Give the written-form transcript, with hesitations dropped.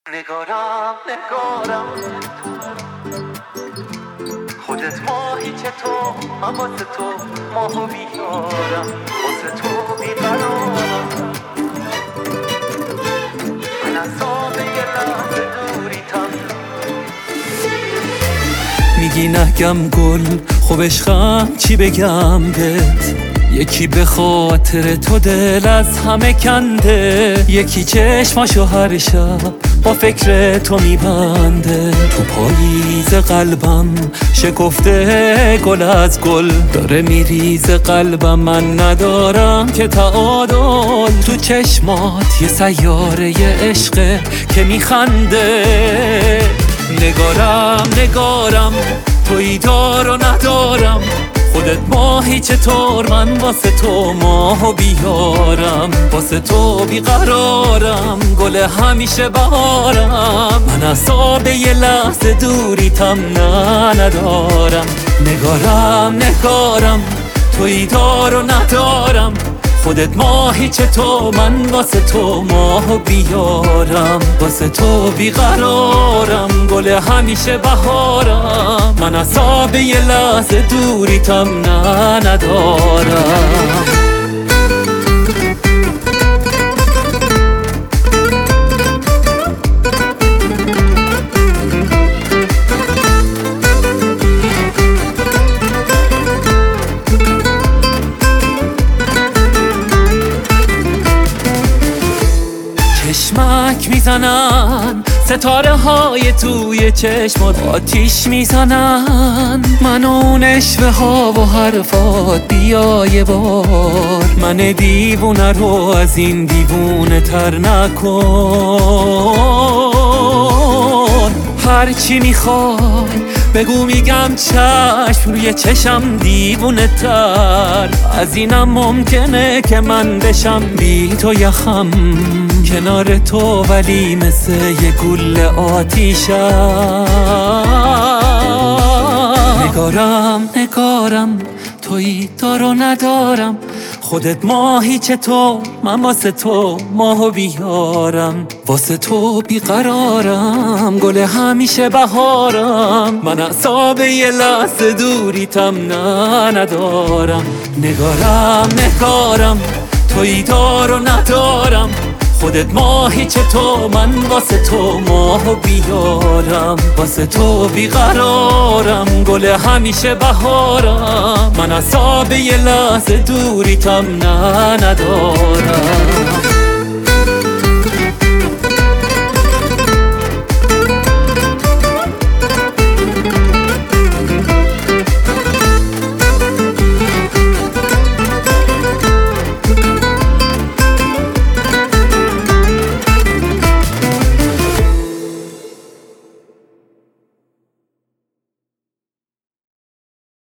نگارم خودت ماهی چطور من واسه تو ماهو بیارم واسه تو بیقرارم من از آب یه لحظه دوریتم میگی نگم گل خوب عشقم چی بگم بهت یکی به خاطر تو دل از همه کنده یکی چشماشو هر شب با فکر تو میبنده تو پاییز قلبم شکفته گل از گل داره میریز قلبم من ندارم که تعادل تو چشمات یه سیاره یه عشقه که میخنده نگارم تویی دار و ندارم خودت ماهی چطور من واسه تو ماهو بیارم واسه تو بیقرارم گل همیشه بهارم من اعصاب یه لحظه دوریتم ندارم نگارم تویی دار و ندارم خودت ماهی چطور من واسه تو ماهو بیارم واسه تو بیقرارم گل همیشه بهارم من اعصاب یه لحظه دوریتم ندارم چشمک میزنن ستاره های توی چشمات آتیش میزنن من اون نشوه ها و حرفات بیا یه بار من دیوونه رو از این دیوونه تر نکن هرچی میخوای بگو میگم چشم روی چشم دیوونه تر از اینم ممکنه که من بشم بی تو یخم کنار تو ولی مثل یه گوله آتیشم نگارم تویی دار و ندارم خودت ماهی چطور من واسه تو ماهو بیارم واسه تو بیقرارم گل همیشه بهارم من اعصاب یه لحظه دوریتم ندارم نگارم تویی دار و ندارم خودت ماهی چطور من واسه تو ماهو بیارم واسه تو بیقرارم گل همیشه بهارم من اعصاب یه لحظه دوریتم ندارم